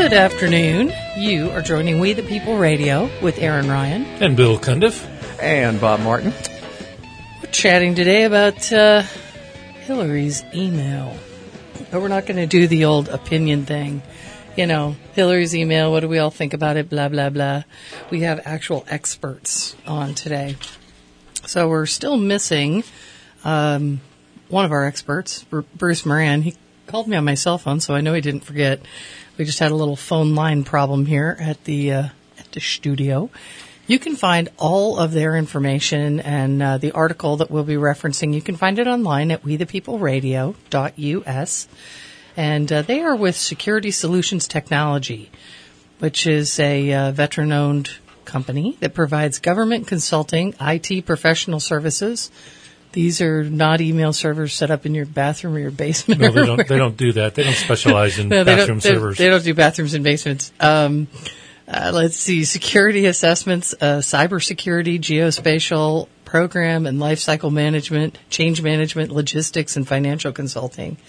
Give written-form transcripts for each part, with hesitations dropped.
Good afternoon. You are joining We the People Radio with Aaron Ryan. And Bill Cundiff. And Bob Martin. We're chatting today about Hillary's email. But we're not going to do the old opinion thing. You know, Hillary's email, what do we all think about it, blah, blah, blah. We have actual experts on today. So we're still missing one of our experts, Bruce Moran. He called me on my cell phone, so I know he didn't forget. We just had a little phone line problem here at the studio. You can find all of their information and the article that we'll be referencing. You can find it online at wethepeopleradio.us. And they are with Security Solutions Technology, which is a veteran-owned company that provides government consulting, IT professional services. These are not email servers set up in your bathroom or your basement. No, they don't do that. They don't specialize in bathroom servers. They don't do bathrooms and basements. Let's see, security assessments, cybersecurity, geospatial program and lifecycle management, change management, logistics, and financial consulting.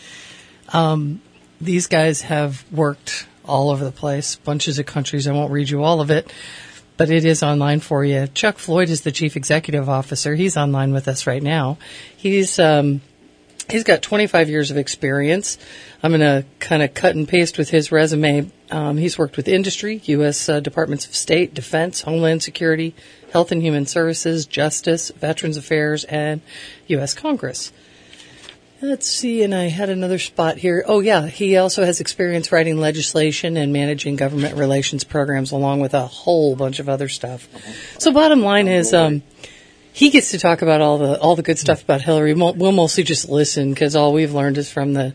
These guys have worked all over the place, bunches of countries. I won't read you all of it, but it is online for you. Chuck Floyd is the chief executive officer. He's online with us right now. He's got 25 years of experience. I'm going to kind of cut and paste with his resume. He's worked with industry, U.S. Departments of State, Defense, Homeland Security, Health and Human Services, Justice, Veterans Affairs, and U.S. Congress. Let's see, and I had another spot here. Oh, yeah, he also has experience writing legislation and managing government relations programs along with a whole bunch of other stuff. So bottom line is he gets to talk about all the good stuff about Hillary. We'll mostly just listen because all we've learned is from the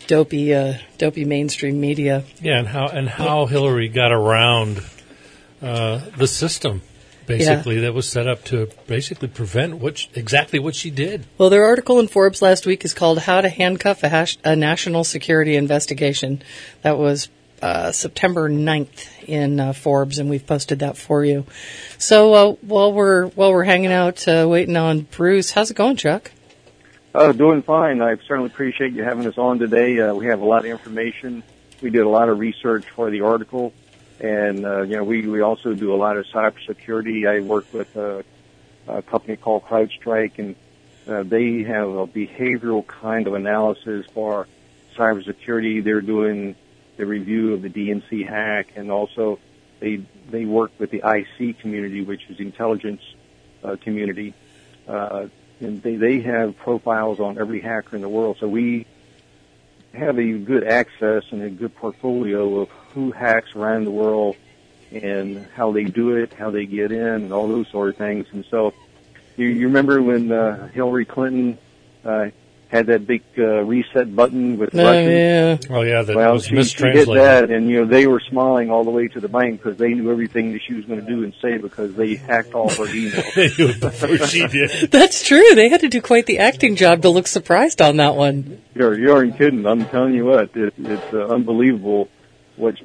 dopey mainstream media. Yeah, and how Hillary got around the system. Basically, that was set up to basically prevent exactly what she did. Well, their article in Forbes last week is called "How to Handcuff a National Security Investigation." That was September 9th in Forbes, and we've posted that for you. So while we're hanging out waiting on Bruce, how's it going, Chuck? Doing fine. I certainly appreciate you having us on today. We have a lot of information. We did a lot of research for the article. And, we also do a lot of cybersecurity. I work with a company called CrowdStrike, and they have a behavioral kind of analysis for cybersecurity. They're doing the review of the DNC hack, and also they work with the IC community, which is the intelligence community. And they have profiles on every hacker in the world. So we have a good access and a good portfolio of who hacks around the world and how they do it, how they get in, and all those sort of things. And so you remember when Hillary Clinton had that big reset button with Russians? Yeah. Oh, yeah, that was she mistranslated. did that, and, they were smiling all the way to the bank because they knew everything that she was going to do and say because they hacked all her emails. They knew it before she did. That's true. They had to do quite the acting job to look surprised on that one. You aren't kidding. I'm telling you what, it's unbelievable what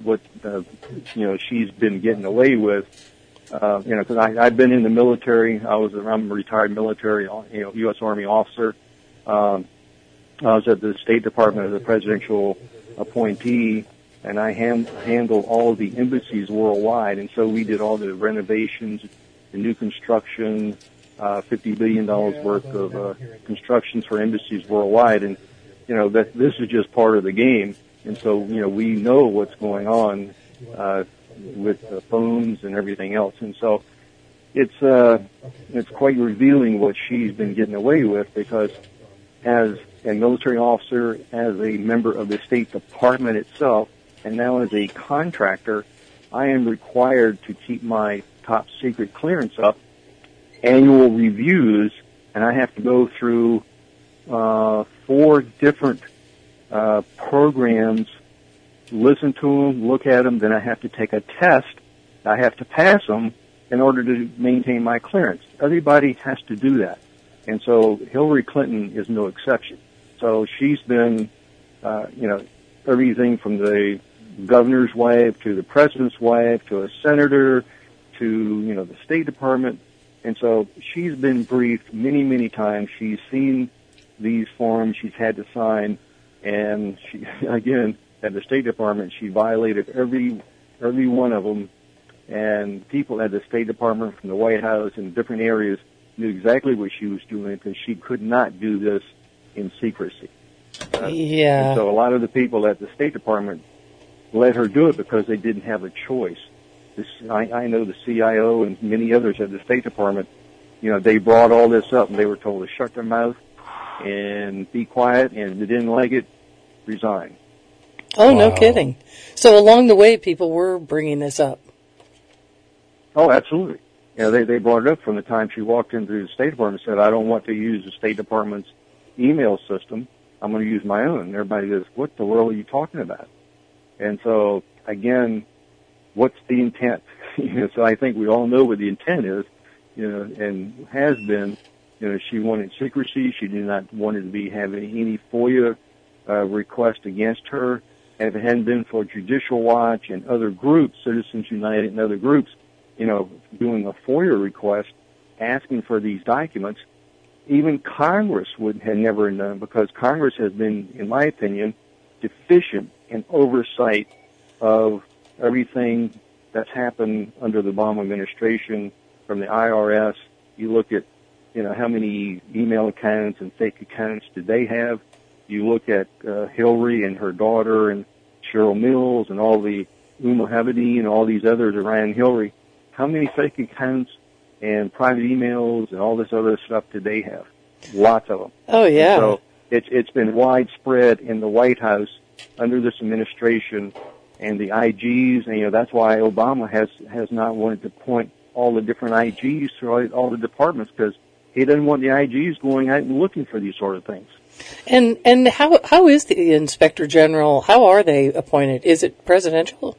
she's been getting away with. Because I've been in the military. I'm a retired military, U.S. Army officer. I was at the State Department as a presidential appointee, and I handled all of the embassies worldwide. And so we did all the renovations, the new construction, $50 billion worth of constructions for embassies worldwide. And that this is just part of the game. And so we know what's going on with the phones and everything else. And so it's quite revealing what she's been getting away with, because as a military officer, as a member of the State Department itself, and now as a contractor, I am required to keep my top secret clearance up, annual reviews, and I have to go through 4 different programs, listen to them, look at them, then I have to take a test. I have to pass them in order to maintain my clearance. Everybody has to do that. And so Hillary Clinton is no exception. So she's been, everything from the governor's wife to the president's wife to a senator to, the State Department. And so she's been briefed many, many times. She's seen these forms she's had to sign. And she, again, at the State Department, she violated every one of them, and people at the State Department from the White House and different areas knew exactly what she was doing because she could not do this in secrecy. Yeah. And so a lot of the people at the State Department let her do it because they didn't have a choice. I know the CIO and many others at the State Department, they brought all this up and they were told to shut their mouth and be quiet, and if they didn't like it, resign. Oh, wow. No kidding. So along the way, people were bringing this up. Oh, absolutely. They brought it up from the time she walked into the State Department and said, I don't want to use the State Department's email system. I'm going to use my own. And everybody goes, what the world are you talking about? And so, again, what's the intent? So I think we all know what the intent is, and has been. She wanted secrecy. She did not want to be having any FOIA request against her. And if it hadn't been for Judicial Watch and other groups, Citizens United and other groups, doing a FOIA request, asking for these documents, even Congress had never known, because Congress has been, in my opinion, deficient in oversight of everything that's happened under the Obama administration from the IRS. You look at, how many email accounts and fake accounts did they have? You look at Hillary and her daughter and Cheryl Mills and all the Umar-Habedi and all these others around Hillary. How many fake accounts and private emails and all this other stuff did they have? Lots of them. Oh, yeah. And so it's been widespread in the White House under this administration, and the IGs, and that's why Obama has not wanted to point all the different IGs through all the departments, because he doesn't want the IGs going out and looking for these sort of things. And how is the Inspector General? How are they appointed? Is it presidential?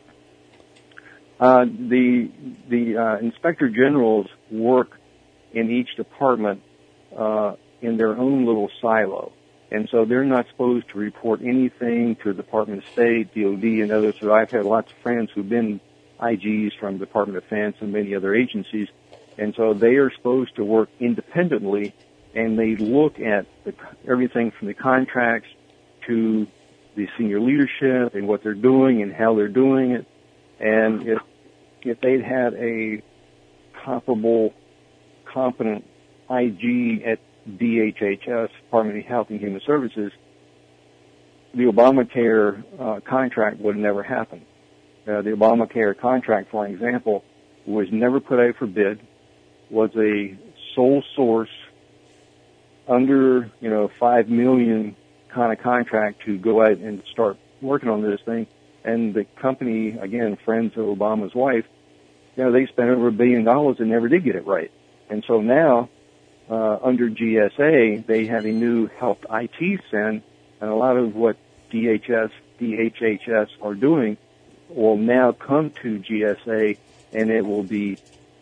The Inspector Generals work in each department in their own little silo. And so they're not supposed to report anything to the Department of State, DOD, and others. So I've had lots of friends who've been IGs from the Department of Defense and many other agencies. And so they are supposed to work independently, and they look at everything from the contracts to the senior leadership and what they're doing and how they're doing it. And if they'd had a comparable, competent IG at DHHS, Department of Health and Human Services, the Obamacare contract would have never happened. The Obamacare contract, for example, was never put out for bid, was a sole source under, $5 million kind of contract to go out and start working on this thing. And the company, again, friends of Obama's wife, they spent over $1 billion and never did get it right. And so now, under GSA, they have a new health IT SIN, and a lot of what DHHS are doing will now come to GSA, and it will be,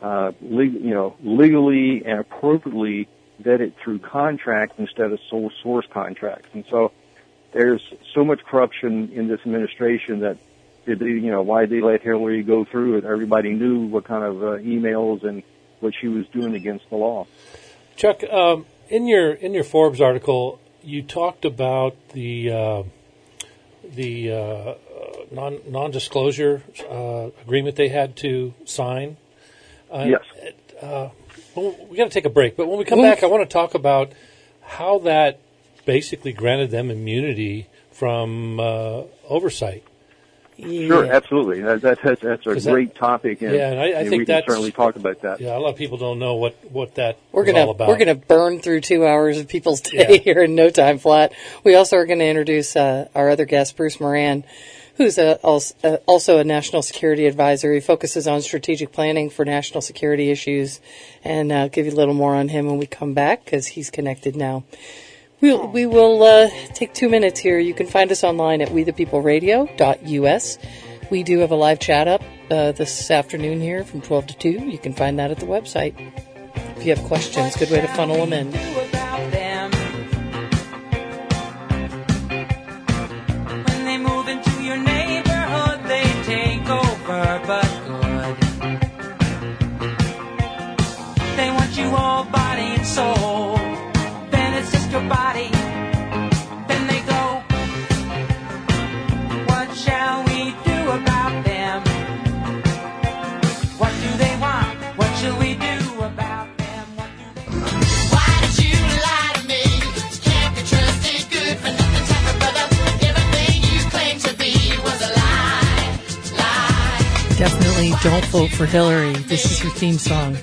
legally and appropriately vetted through contract instead of sole source contracts. And so there's so much corruption in this administration that, why they let Hillary go through it. Everybody knew what kind of emails and what she was doing against the law. Chuck, in your Forbes article, you talked about the non-disclosure agreement they had to sign. Yes. We got to take a break, but when we come back, I want to talk about how that basically granted them immunity from oversight. Yeah. Sure, absolutely. That's a great topic, and, and I think we can certainly talk about that. Yeah, a lot of people don't know what that is all about. We're going to burn through 2 hours of people's day here in no time flat. We also are going to introduce our other guest, Bruce Moran, who's also a national security advisor. He focuses on strategic planning for national security issues, and I'll give you a little more on him when we come back, because he's connected now. We will take 2 minutes here. You can find us online at wethepeopleradio.us. We do have a live chat up this afternoon here from 12 to 2. You can find that at the website. If you have questions, good way to funnel them in. When they move into your neighborhood, they take over, but good. They want you all body and soul. Then it's just your body. Then they go. Definitely don't vote for Hillary. This is her theme song.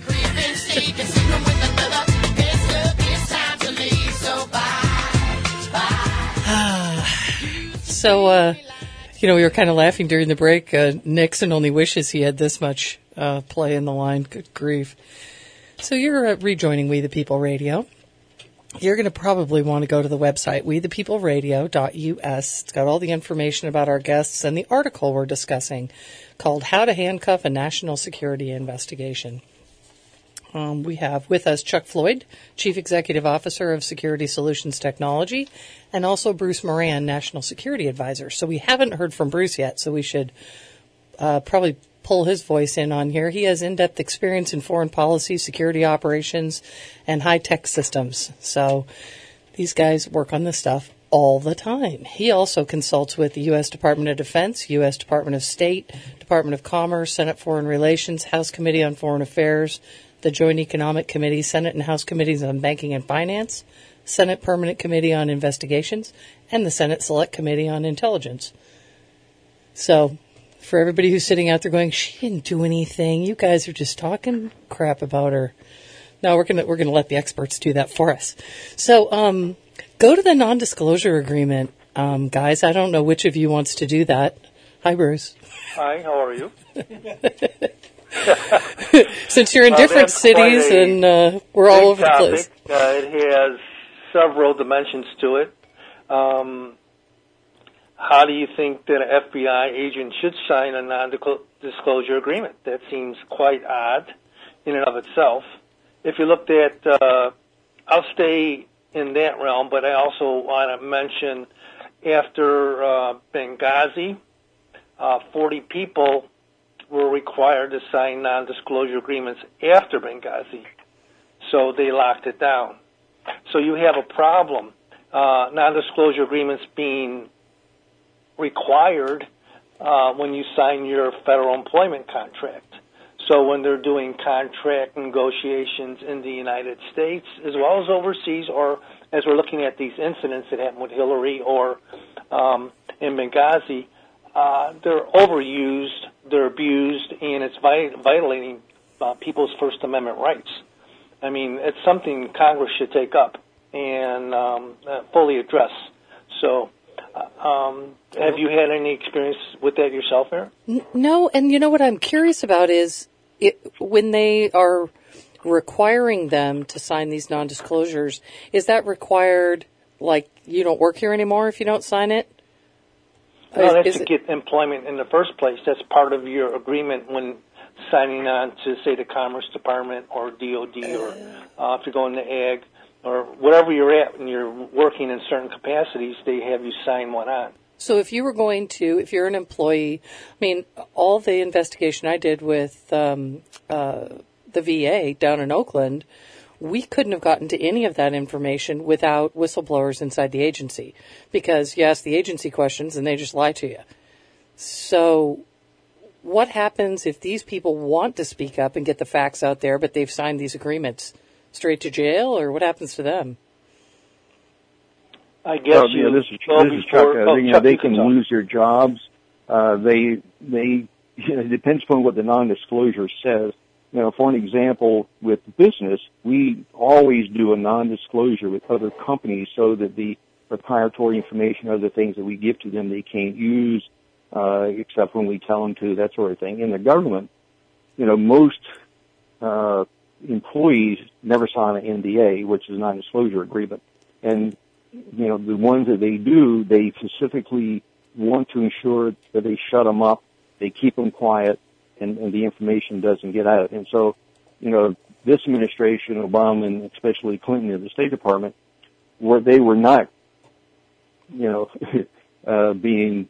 So, we were kind of laughing during the break. Nixon only wishes he had this much play in the line. Good grief. So you're rejoining We the People Radio. You're going to probably want to go to the website, wethepeopleradio.us. It's got all the information about our guests and the article we're discussing called How to Handcuff a National Security Investigation. We have with us Chuck Floyd, Chief Executive Officer of Security Solutions Technology, and also Bruce Moran, National Security Advisor. So we haven't heard from Bruce yet, so we should probably pull his voice in on here. He has in-depth experience in foreign policy, security operations, and high-tech systems. So these guys work on this stuff all the time. He also consults with the U.S. Department of Defense, U.S. Department of State, Department of Commerce, Senate Foreign Relations, House Committee on Foreign Affairs, the Joint Economic Committee, Senate and House Committees on Banking and Finance, Senate Permanent Committee on Investigations, and the Senate Select Committee on Intelligence. So, for everybody who's sitting out there going, she didn't do anything, you guys are just talking crap about her. No, we're gonna let the experts do that for us. So, go to the non-disclosure agreement, guys. I don't know which of you wants to do that. Hi, Bruce. Hi, how are you? Since you're in different cities and we're all over the place. It has several dimensions to it. How do you think that an FBI agent should sign a non-disclosure agreement? That seems quite odd in and of itself. If you looked at, I'll stay in that realm, but I also want to mention after Benghazi, 40 people were required to sign non-disclosure agreements after Benghazi. So they locked it down. So you have a problem, non-disclosure agreements being required when you sign your federal employment contract. So when they're doing contract negotiations in the United States as well as overseas, or as we're looking at these incidents that happened with Hillary or in Benghazi, they're overused, they're abused, and it's violating people's First Amendment rights. I mean, it's something Congress should take up and fully address. So, have you had any experience with that yourself, Aaron? No, and you know what I'm curious about is when they are requiring them to sign these non-disclosures, is that required, like, you don't work here anymore if you don't sign it? No, that's to get employment in the first place. That's part of your agreement when signing on to, say, the Commerce Department or DOD or if you're going to Ag or wherever you're at and you're working in certain capacities, they have you sign one on. So if you're an employee, I mean, all the investigation I did with the VA down in Oakland, we couldn't have gotten to any of that information without whistleblowers inside the agency, because you ask the agency questions and they just lie to you. So what happens if these people want to speak up and get the facts out there, but they've signed these agreements? Straight to jail, or what happens to them? I guess this is Chuck. They can lose their jobs. It depends upon what the non-disclosure says. For an example, with business, we always do a non-disclosure with other companies so that the proprietary information, other things that we give to them, they can't use, except when we tell them to, that sort of thing. In the government, most employees never sign an NDA, which is a non-disclosure agreement. And, the ones that they do, they specifically want to ensure that they shut them up, they keep them quiet, and the information doesn't get out. And so, this administration, Obama, and especially Clinton in the State Department, where they were not, being,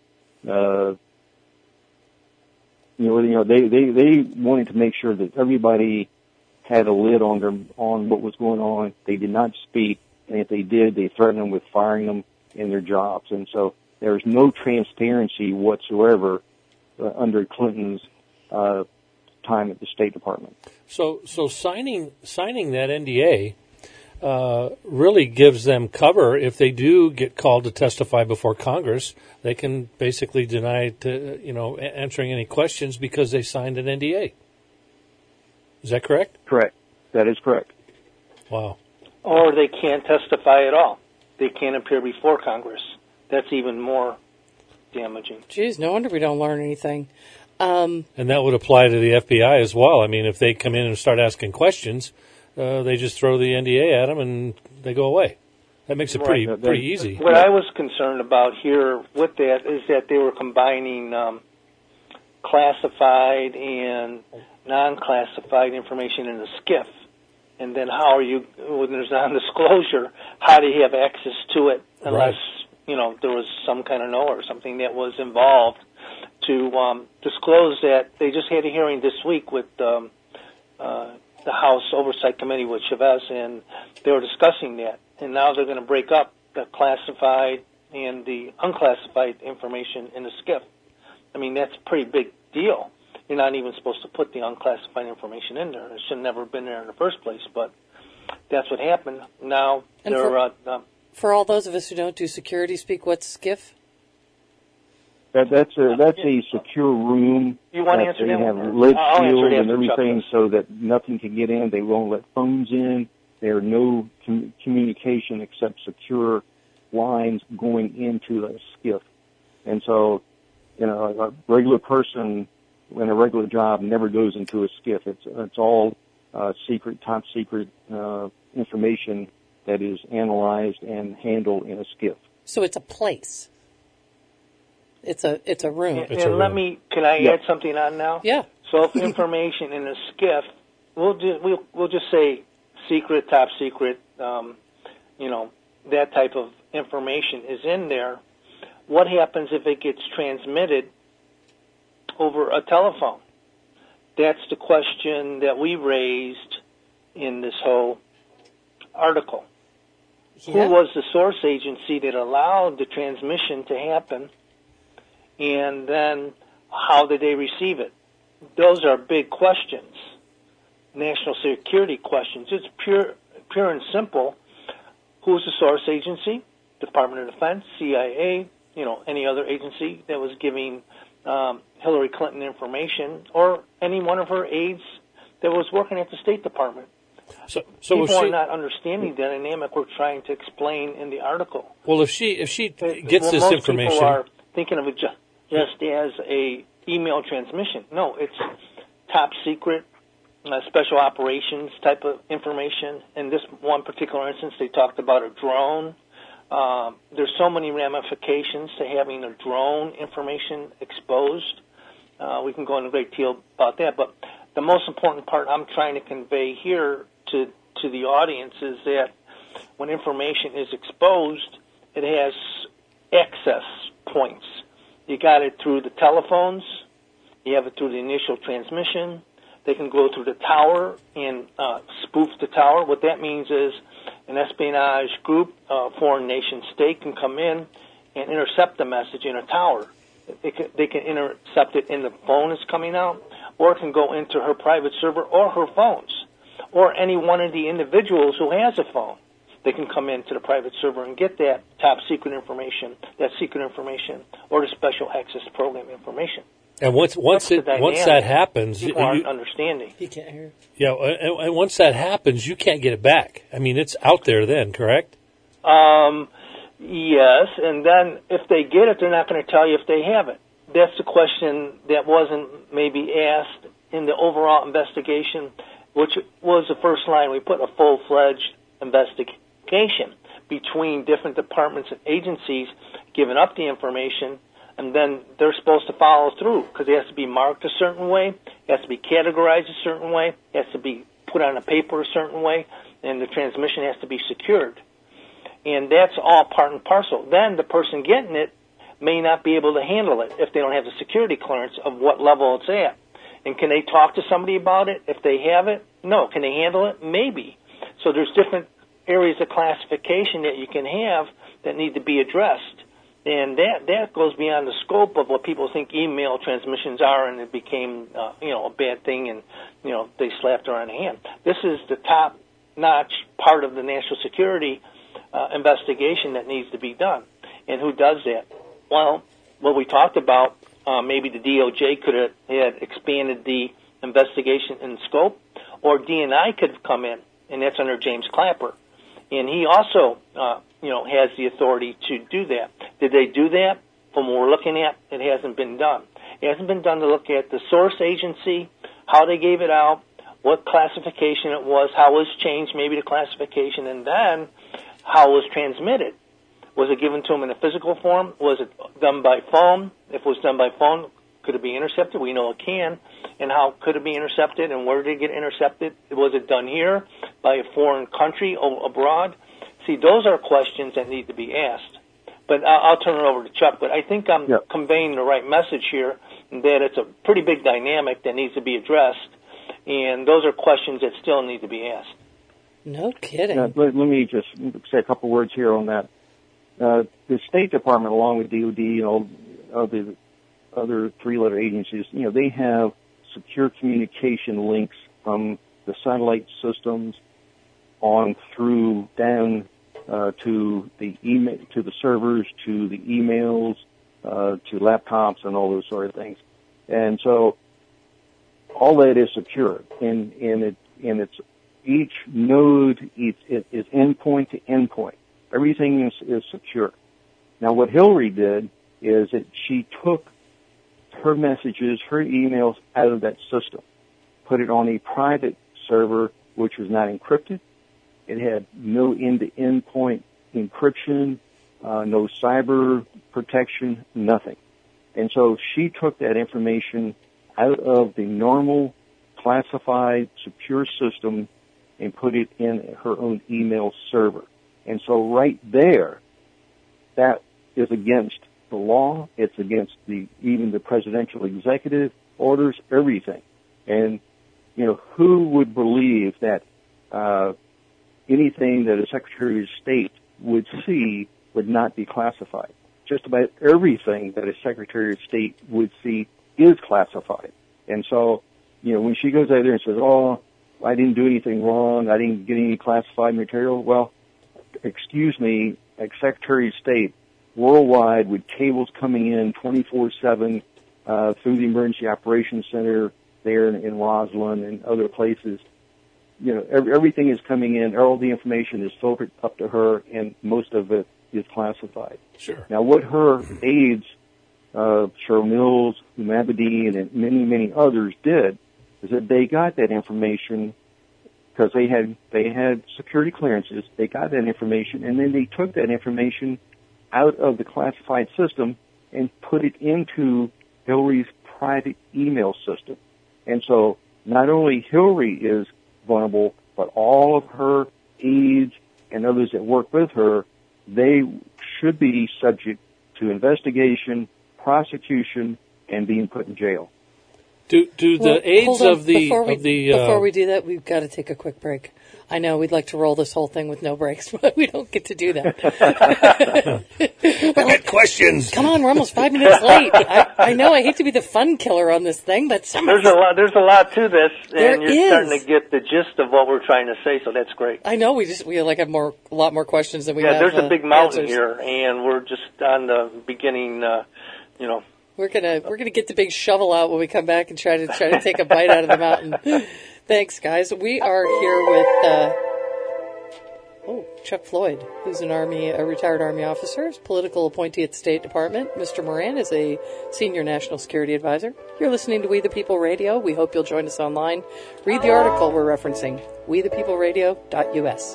they wanted to make sure that everybody had a lid on what was going on. They did not speak, and if they did, they threatened them with firing them in their jobs. And so there's no transparency whatsoever under Clinton's time at the State Department. So signing that NDA, really gives them cover if they do get called to testify before Congress. They can basically deny answering any questions because they signed an NDA. Is that correct? Correct. That is correct. Wow. Or they can't testify at all. They can't appear before Congress. That's even more damaging. Geez, no wonder we don't learn anything. And that would apply to the FBI as well. I mean, if they come in and start asking questions, they just throw the NDA at them and they go away. That makes it pretty easy. What I was concerned about here with that is that they were combining classified and non-classified information in a SCIF. And then how are you, when there's non-disclosure, how do you have access to it unless, there was some kind of NOAA or something that was involved to disclose that? They just had a hearing this week with the House Oversight Committee with Chavez, and they were discussing that. And now they're going to break up the classified and the unclassified information in the SCIF. I mean, that's a pretty big deal. You're not even supposed to put the unclassified information in there. It should have never been there in the first place, but that's what happened. Now and they're... for all those of us who don't do security speak, what's SCIF? That's a secure room. You want to that answer they that have one? lid I'll answer sealed it and after everything Chuck so that nothing can get in. They won't let phones in. There are no communication except secure lines going into a SCIF. And so, a regular person in a regular job never goes into a SCIF. It's all secret, top secret information that is analyzed and handled in a SCIF. So it's a place. It's a room. Can I add something on now? Yeah. So if information in a SCIF, we'll just say secret, top secret, that type of information is in there. What happens if it gets transmitted over a telephone? That's the question that we raised in this whole article. Yeah. Who was the source agency that allowed the transmission to happen? And then how did they receive it? Those are big questions, national security questions. It's pure and simple. Who's the source agency? Department of Defense, CIA, any other agency that was giving Hillary Clinton information, or any one of her aides that was working at the State Department. So people are not understanding the dynamic we're trying to explain in the article. Well, if she gets this most information, people are thinking of it just as a email transmission. No, it's top secret, special operations type of information. In this one particular instance, they talked about a drone. There's so many ramifications to having a drone information exposed. We can go into a great deal about that, but the most important part I'm trying to convey here to the audience is that when information is exposed, it has access points. You got it through the telephones. You have it through the initial transmission. They can go through the tower and spoof the tower. What that means is an espionage group, foreign nation state, can come in and intercept the message in a tower. They can intercept it in the phone that's coming out, or it can go into her private server or her phones, or any one of the individuals who has a phone. They can come into the private server and get that top secret information, or the special access program information. And once that happens, people aren't understanding. He can't hear. Yeah, and once that happens, you can't get it back. I mean, it's out there then, correct? Yes, and then if they get it, they're not going to tell you if they have it. That's the question that wasn't maybe asked in the overall investigation, which was the first line. We put a full-fledged investigation between different departments and agencies giving up the information, and then they're supposed to follow through because it has to be marked a certain way, it has to be categorized a certain way, it has to be put on a paper a certain way, and the transmission has to be secured. And that's all part and parcel. Then the person getting it may not be able to handle it if they don't have the security clearance of what level it's at. And can they talk to somebody about it if they have it? No. Can they handle it? Maybe. So there's different areas of classification that you can have that need to be addressed. And that goes beyond the scope of what people think email transmissions are, and it became a bad thing, and they slapped her on the hand. This is the top-notch part of the national security investigation that needs to be done. And who does that? Well, what we talked about, maybe the DOJ could have had expanded the investigation in scope, or DNI could have come in, and that's under James Clapper. And he also, has the authority to do that. Did they do that? From what we're looking at, it hasn't been done. It hasn't been done to look at the source agency, how they gave it out, what classification it was, how it was changed, maybe the classification, and then how it was transmitted. Was it given to them in a physical form? Was it done by phone? If it was done by phone, could it be intercepted? We know it can. And how could it be intercepted, and where did it get intercepted? Was it done here by a foreign country abroad? See, those are questions that need to be asked. But I'll turn it over to Chuck. But I think I'm conveying the right message here, that it's a pretty big dynamic that needs to be addressed, and those are questions that still need to be asked. No kidding. Let me just say a couple words here on that. The State Department, along with DOD and all of the other three-letter agencies, they have secure communication links from the satellite systems on through down to the email, to the servers, to the emails, to laptops, and all those sort of things. And so all that is secure, and it's each node is endpoint to endpoint. Everything is secure. Now, what Hillary did is that she took her messages, her emails out of that system, put it on a private server, which was not encrypted. It had no end-to-end point encryption, no cyber protection, nothing. And so she took that information out of the normal classified secure system and put it in her own email server. And so right there, that is against the law. It's against even the presidential executive orders, everything. And, who would believe that anything that a Secretary of State would see would not be classified? Just about everything that a Secretary of State would see is classified. And so, when she goes out there and says, oh, I didn't do anything wrong, I didn't get any classified material, well, excuse me, a Secretary of State worldwide with cables coming in 24/7 through the Emergency Operations Center there in Roslyn and other places, everything is coming in, all the information is filtered up to her, and most of it is classified. Sure. Now, what her aides, Cheryl Mills, Huma Abedin, and many, many others did is that they got that information because they had security clearances. They got that information, and then they took that information out of the classified system and put it into Hillary's private email system. And so not only Hillary is vulnerable, but all of her aides and others that work with her, they should be subject to investigation, prosecution, and being put in jail. Do the aides of the before we do that, we've got to take a quick break. I know we'd like to roll this whole thing with no breaks, but we don't get to do that. I got questions. Come on, we're almost 5 minutes late. I know I hate to be the fun killer on this thing, but there's a lot to this, and you're is. starting to get the gist of what we're trying to say. So that's great. I know we have a lot more questions than we have. Yeah, there's a big mountain answers. here, and we're just on the beginning. We're gonna get the big shovel out when we come back and try to take a bite out of the mountain. Thanks, guys. We are here with Chuck Floyd, who's a retired Army officer, political appointee at the State Department. Mr. Moran is a senior national security advisor. You're listening to We the People Radio. We hope you'll join us online. Read the article we're referencing, wethepeopleradio.us.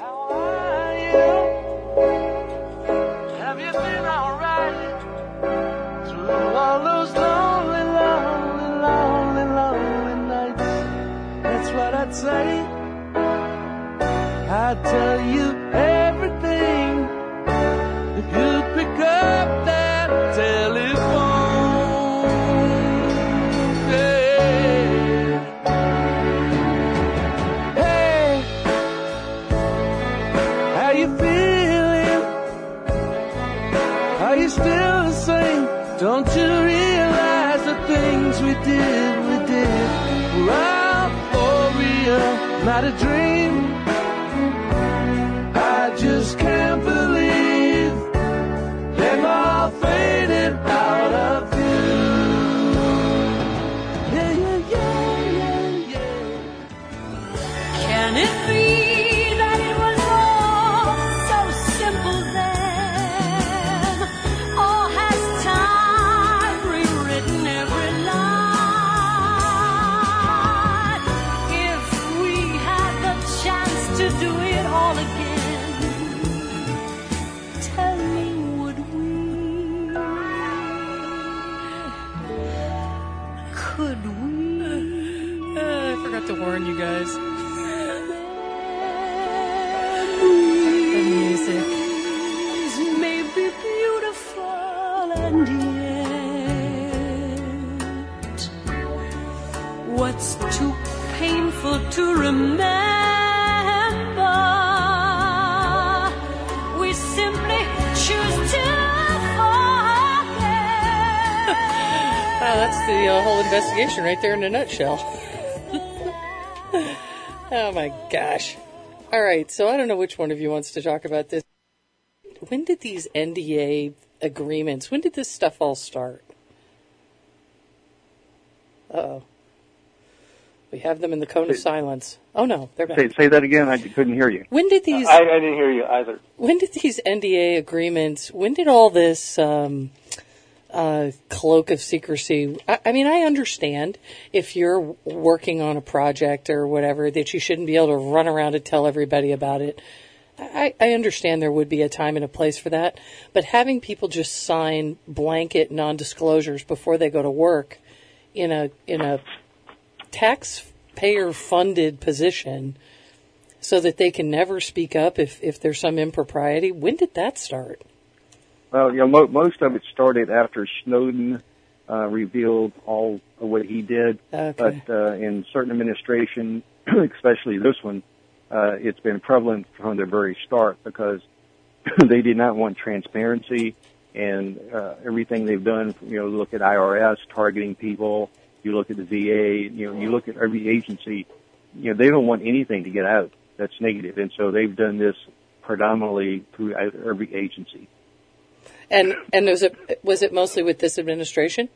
Have you been alright through all those lonely, lonely, lonely, lonely nights? That's what I'd say. I'd tell you everything if you'd pick up that telephone. Yeah. Hey, how you feeling? Are you still the same? Don't you realize the things we did were all for real, not a dream? Can it be that it was all so simple then? Or has time rewritten every line? If we had the chance to do it all again, tell me, would we? Could we? I forgot to warn you guys. The music. May be beautiful and yet what's too painful to remember, we simply choose to forget. Wow, that's the whole investigation right there in a nutshell. Oh my gosh. All right, so I don't know which one of you wants to talk about this. When did these NDA agreements, when did this stuff all start? Uh-oh. We have them in the cone of silence. Oh no, they're back. Say that again. I couldn't hear you. When did these... I didn't hear you either. When did these NDA agreements, when did all this cloak of secrecy... I mean, I understand if you're working on a project or whatever that you shouldn't be able to run around and tell everybody about it. I understand there would be a time and a place for that. But having people just sign blanket non-disclosures before they go to work in a taxpayer-funded position so that they can never speak up if there's some impropriety, when did that start? Well, most of it started after Snowden revealed all of what he did. Okay. But in certain administration, especially this one, it's been prevalent from the very start because they did not want transparency, and everything they've done, look at IRS targeting people, you look at the VA, you look at every agency, they don't want anything to get out that's negative, and so they've done this predominantly through every agency. And was it mostly with this administration?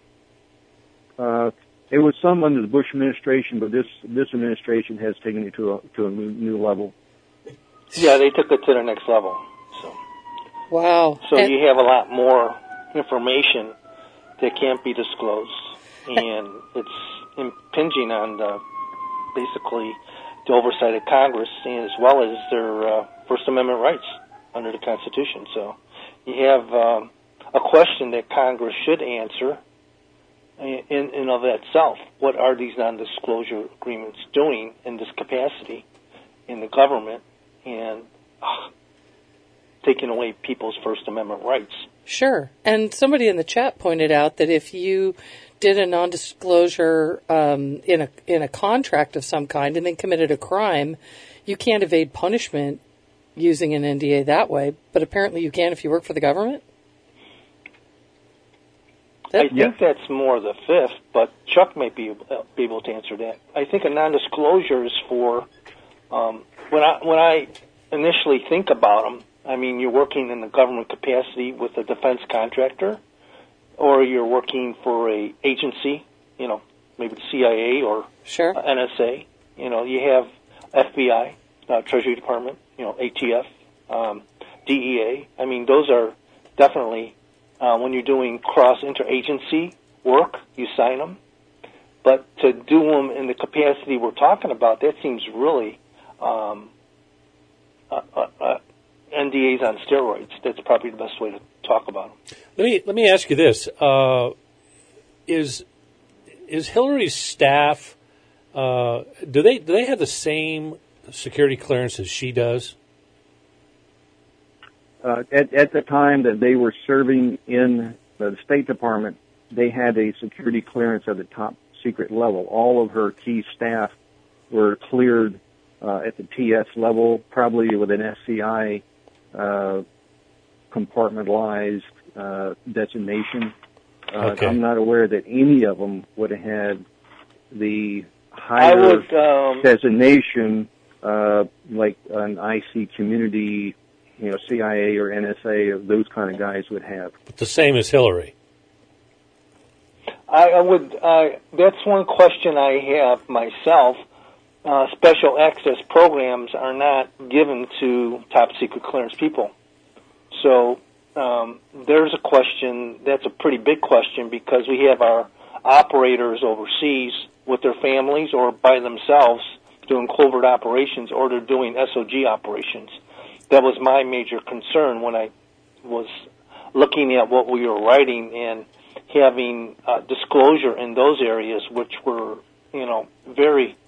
It was some under the Bush administration, but this administration has taken it to a new level. Yeah, they took it to the next level. So, wow. So you have a lot more information that can't be disclosed, and it's impinging on basically the oversight of Congress, as well as their First Amendment rights under the Constitution. So you have a question that Congress should answer in of itself. What are these non-disclosure agreements doing in this capacity in the government and taking away people's First Amendment rights? Sure. And somebody in the chat pointed out that if you did a non-disclosure in a contract of some kind and then committed a crime, you can't evade punishment using an NDA that way, but apparently you can if you work for the government? I think that's more the fifth, but Chuck might be able to answer that. I think a non-disclosure is for when I initially think about them. I mean, you're working in the government capacity with a defense contractor, or you're working for a agency, maybe the CIA or sure. NSA. You have FBI, Treasury Department, ATF, DEA. I mean, those are definitely. When you're doing cross-interagency work, you sign them. But to do them in the capacity we're talking about, that seems really NDAs on steroids. That's probably the best way to talk about them. Let me ask you this: is Hillary's staff do they have the same security clearance as she does? At the time that they were serving in the State Department, they had a security clearance at the top secret level. All of her key staff were cleared at the TS level, probably with an SCI compartmentalized designation. Okay. I'm not aware that any of them would have had the higher designation like an IC community, CIA or NSA or those kind of guys would have. But the same as Hillary. I would. That's one question I have myself. special access programs are not given to top secret clearance people. So there's a question, that's a pretty big question, because we have our operators overseas with their families or by themselves doing covert operations, or they're doing SOG operations. That was my major concern when I was looking at what we were writing and having disclosure in those areas, which were, very,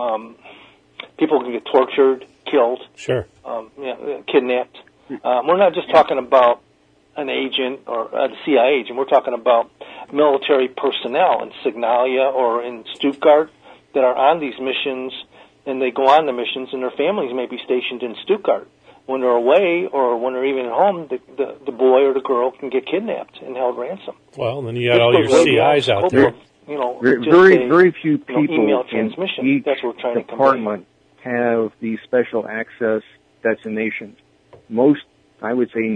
people can get tortured, killed, Sure. Kidnapped. We're not just talking about an agent or a CIA agent. We're talking about military personnel in Signalia or in Stuttgart that are on these missions, and they go on the missions, and their families may be stationed in Stuttgart. When they're away or when they're even at home, the boy or the girl can get kidnapped and held ransom. Well, then you got all your CIs out there. Very few people email in transmission. each That's what we're trying to department have these special access designations. Most, I would say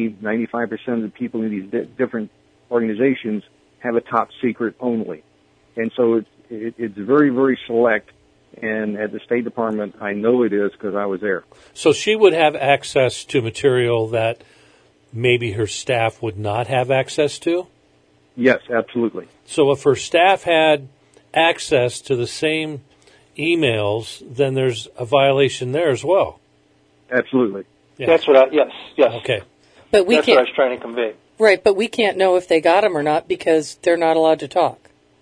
95% of the people in these different organizations have a top secret only. And so it's very, very select. And at the State Department, I know it is because I was there. So she would have access to material that maybe her staff would not have access to? Yes, absolutely. So if her staff had access to the same emails, then there's a violation there as well. Absolutely. Yeah. That's what yes. Okay. But we That's what I can't, was trying to convey. right, but we can't know if they got them or not because they're not allowed to talk.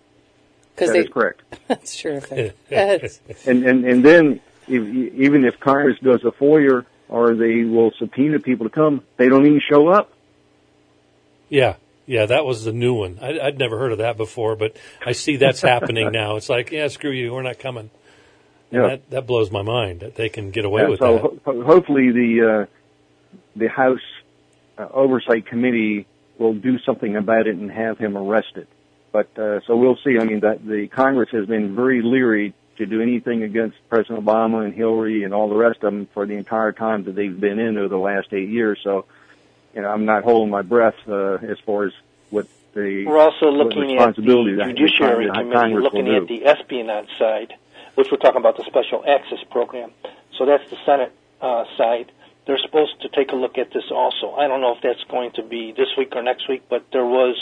That is correct. That's true. That's, And then even if Congress does a FOIA or they will subpoena people to come, they don't even show up. Yeah, that was the new one. I'd never heard of that before, but I see that's happening now. It's like, screw you, we're not coming. And Yeah. that blows my mind that they can get away with so that. Hopefully the House Oversight Committee will do something about it and have him arrested. But so we'll see. I mean, the Congress has been very leery to do anything against President Obama and Hillary and all the rest of them for the entire time that they've been in over the last 8 years. So, I'm not holding my breath as far as what the We're also looking at the responsibility that Judiciary the Committee, Congress looking will at do. the espionage side, which we're talking about the Special Access Program. So that's the Senate side. They're supposed to take a look at this also. I don't know if that's going to be this week or next week, but there was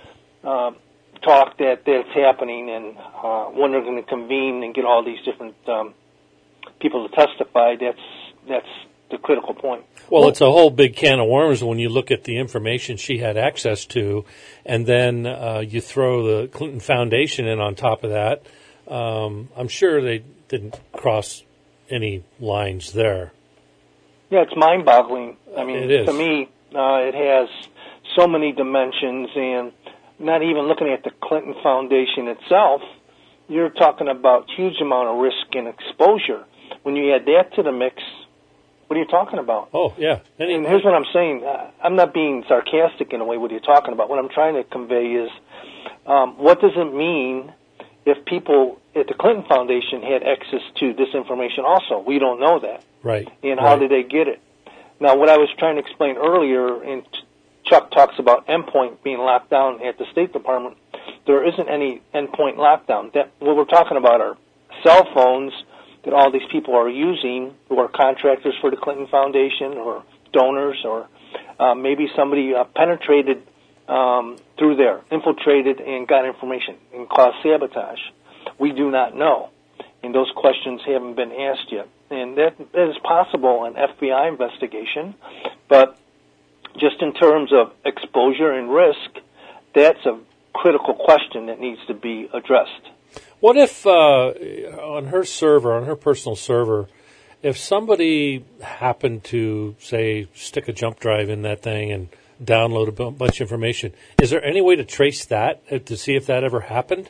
talk that that's happening, and when they're going to convene and get all these different people to testify, that's the critical point. Well, it's a whole big can of worms when you look at the information she had access to, and then you throw the Clinton Foundation in on top of that. I'm sure they didn't cross any lines there. Yeah, it's mind-boggling. I mean, It is. to me, it has so many dimensions, and not even looking at the Clinton Foundation itself, you're talking about huge amount of risk and exposure. When you add that to the mix, what are you talking about? Oh, yeah. And here's what I'm saying. I'm not being sarcastic in a way what you're talking about. What I'm trying to convey is what does it mean if people at the Clinton Foundation had access to this information also? We don't know that. Right. And how did they get it? Now, what I was trying to explain earlier, and Chuck talks about endpoint being locked down at the State Department, there isn't any endpoint lockdown. What we're talking about are cell phones that all these people are using who are contractors for the Clinton Foundation or donors, or maybe somebody penetrated through there, infiltrated and got information and caused sabotage. We do not know, and those questions haven't been asked yet. And that is possible in FBI investigation, but just in terms of exposure and risk, that's a critical question that needs to be addressed. What if on her server, on her personal server, if somebody happened to, say, stick a jump drive in that thing and download a bunch of information, is there any way to trace that to see if that ever happened?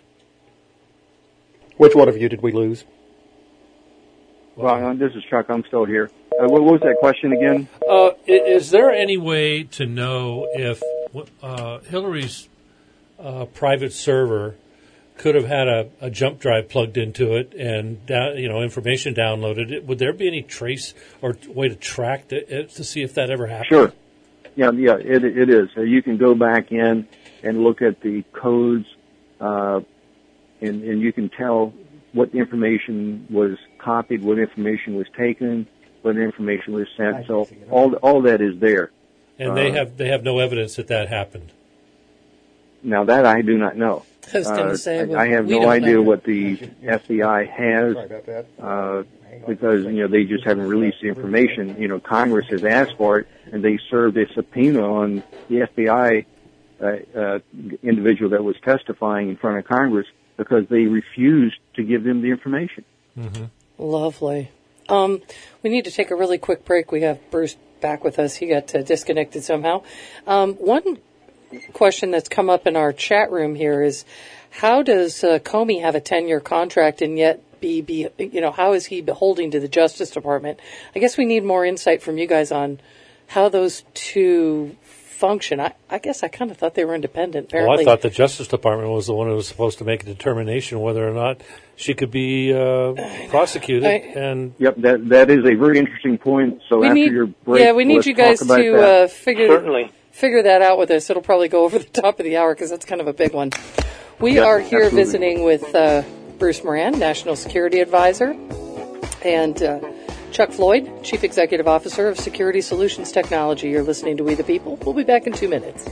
Which one of you did we lose? Well, this is Chuck. I'm still here. What was that question again? Is there any way to know if Hillary's private server could have had a jump drive plugged into it and information downloaded? Would there be any trace or way to track it to see if that ever happened? Sure. Yeah, it is. You can go back in and look at the codes, and you can tell what information was copied, what information was taken, what information was sent. So all that is there. And they have no evidence that happened. Now that I do not know. I was going to say, I have no idea what the FBI has, because, they just haven't released the information. Congress has asked for it, and they served a subpoena on the FBI individual that was testifying in front of Congress because they refused to give them the information. Mm-hmm. Lovely. We need to take a really quick break. We have Bruce back with us. He got disconnected somehow. One question that's come up in our chat room here is, how does Comey have a 10-year contract and yet be how is he beholding to the Justice Department? I guess we need more insight from you guys on how those two function. I guess I kind of thought they were independent. Apparently. Well, I thought the Justice Department was the one who was supposed to make a determination whether or not she could be prosecuted. Yep, that is a very interesting point. So after your break, we need you guys to figure that out with us. It'll probably go over the top of the hour because that's kind of a big one. We are here absolutely. visiting with Bruce Moran, National Security Advisor, and Chuck Floyd, Chief Executive Officer of Security Solutions Technology. You're listening to We the People. We'll be back in 2 minutes.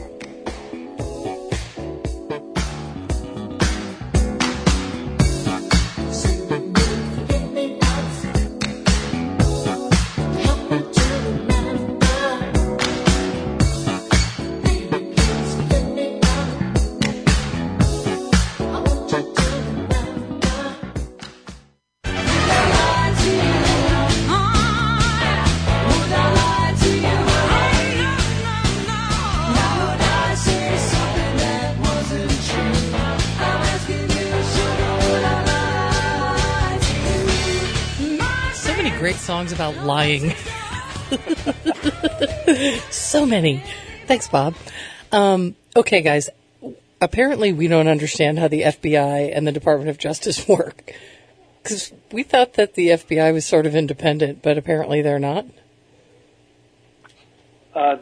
Great songs about lying. So many. Thanks, Bob. Okay, guys. Apparently we don't understand how the FBI and the Department of Justice work. Because we thought that the FBI was sort of independent, but apparently they're not. Well,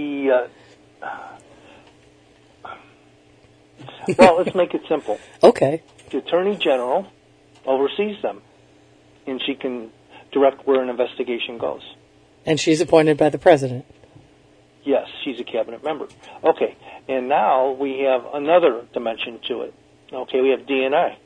let's make it simple. Okay. The Attorney General oversees them, and she can direct where an investigation goes. And she's appointed by the president. Yes, she's a cabinet member. Okay, and now we have another dimension to it. Okay, we have DNI.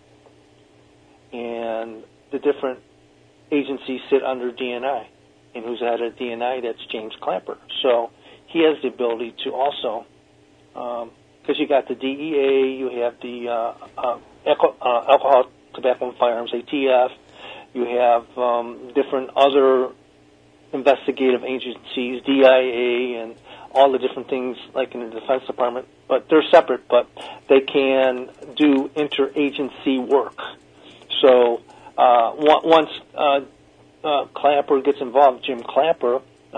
And the different agencies sit under DNI. And who's head of DNI? That's James Clapper. So he has the ability to also, because you got the DEA, you have the Alcohol, Tobacco, and Firearms, ATF, you have different other investigative agencies, DIA, and all the different things like in the Defense Department. But they're separate, but they can do interagency work. So once Clapper gets involved, Jim Clapper,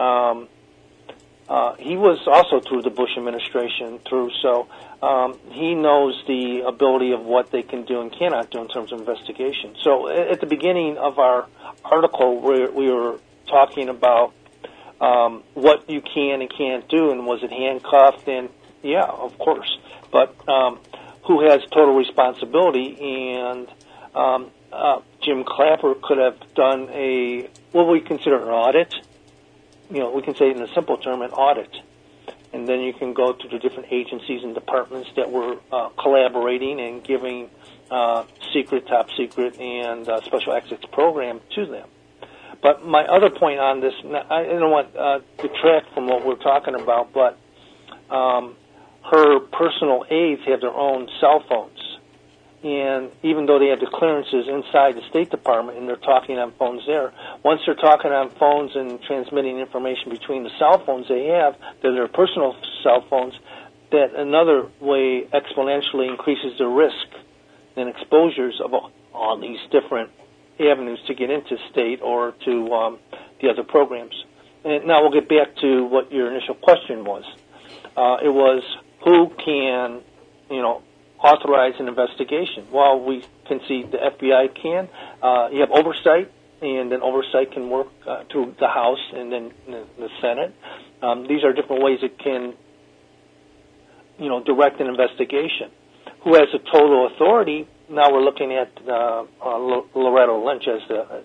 he was also through the Bush administration, so he knows the ability of what they can do and cannot do in terms of investigation. So at the beginning of our article, we were talking about what you can and can't do, and was it handcuffed? And yeah, of course. But who has total responsibility? And Jim Clapper could have done what we consider an audit. We can say in a simple term, an audit. And then you can go to the different agencies and departments that were collaborating and giving secret, top secret, and special access program to them. But my other point on this, I don't want to detract from what we're talking about, but her personal aides have their own cell phones. And even though they have the clearances inside the State Department and they're talking on phones there, once they're talking on phones and transmitting information between the cell phones they have, they're their personal cell phones, that another way exponentially increases the risk and exposures of all these different avenues to get into state or to the other programs. And now we'll get back to what your initial question was. It was, who can, authorize an investigation? Well, we can see the FBI can. You have oversight, and then oversight can work through the House and then the Senate. These are different ways it can, direct an investigation. Who has the total authority? now we're looking at Loretta Lynch as the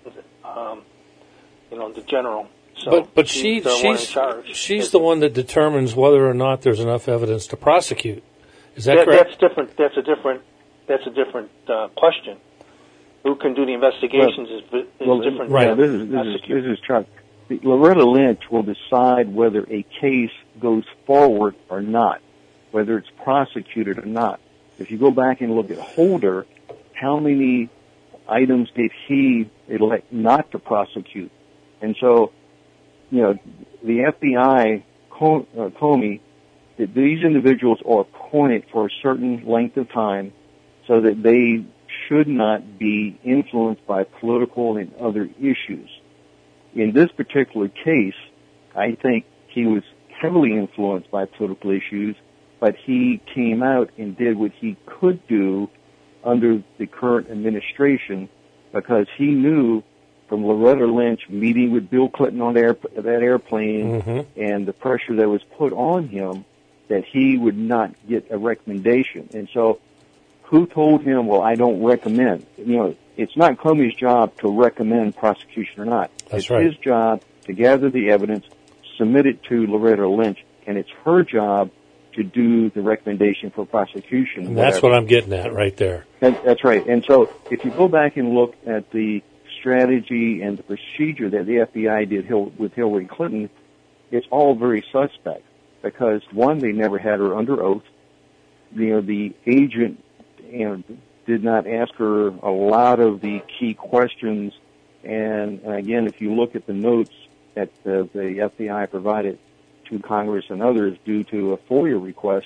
general. So but she's the one in charge. she's the one that determines whether or not there's enough evidence to prosecute. Is that correct? That's different. That's a different question. Who can do the investigations is different. Right. This is Chuck. Loretta Lynch will decide whether a case goes forward or not, whether it's prosecuted or not. If you go back and look at Holder, how many items did he elect not to prosecute? And so, the FBI, Comey, these individuals are appointed for a certain length of time so that they should not be influenced by political and other issues. In this particular case, I think he was heavily influenced by political issues, but he came out and did what he could do under the current administration because he knew from Loretta Lynch meeting with Bill Clinton on that airplane and the pressure that was put on him that he would not get a recommendation. And so who told him, well, I don't recommend? It's not Comey's job to recommend prosecution or not. It's his job to gather the evidence, submit it to Loretta Lynch, and it's her job to do the recommendation for prosecution. And that's what I'm getting at right there. That's right. And so if you go back and look at the strategy and the procedure that the FBI did with Hillary Clinton, it's all very suspect because, one, they never had her under oath. The agent did not ask her a lot of the key questions. And again, if you look at the notes that the FBI provided to Congress and others due to a FOIA request,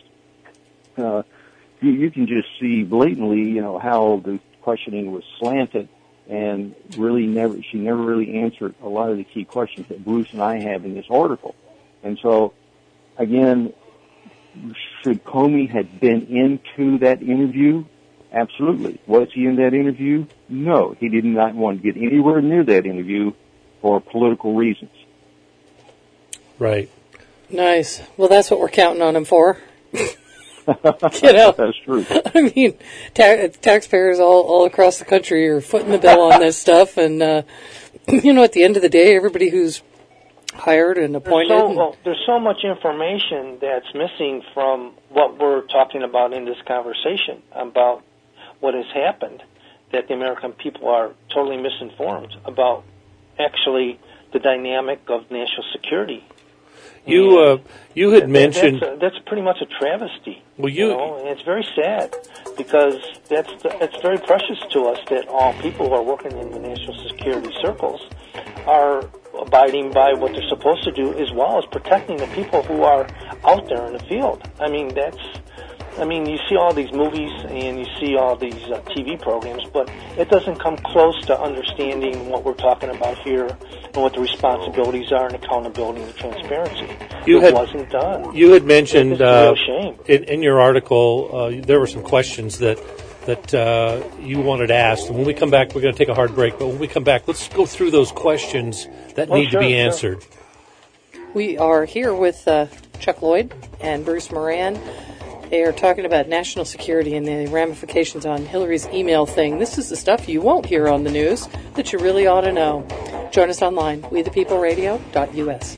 you can just see blatantly, how the questioning was slanted and she never really answered a lot of the key questions that Bruce and I have in this article. And so, again, should Comey have been into that interview? Absolutely. Was he in that interview? No. He did not want to get anywhere near that interview for political reasons. Right. Nice. Well, that's what we're counting on him for. That's true. I mean, taxpayers all across the country are footing the bill on this stuff, and at the end of the day, everybody who's hired and appointed. There's so much information that's missing from what we're talking about in this conversation about what has happened, that the American people are totally misinformed about actually the dynamic of national security. You had mentioned that's pretty much a travesty. Well, and it's very sad because it's very precious to us that all people who are working in the national security circles are abiding by what they're supposed to do, as well as protecting the people who are out there in the field. You see all these movies and you see all these TV programs, but it doesn't come close to understanding what we're talking about here and what the responsibilities are and accountability and transparency. It wasn't done. You had mentioned it's a real shame. In your article there were some questions that you wanted asked. And when we come back, we're going to take a hard break. But when we come back, let's go through those questions that need to be answered. We are here with Chuck Lloyd and Bruce Moran. They are talking about national security and the ramifications on Hillary's email thing. This is the stuff you won't hear on the news that you really ought to know. Join us online, wethepeopleradio.us.